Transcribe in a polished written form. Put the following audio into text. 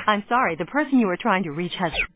I'm sorry, the person you are trying to reach has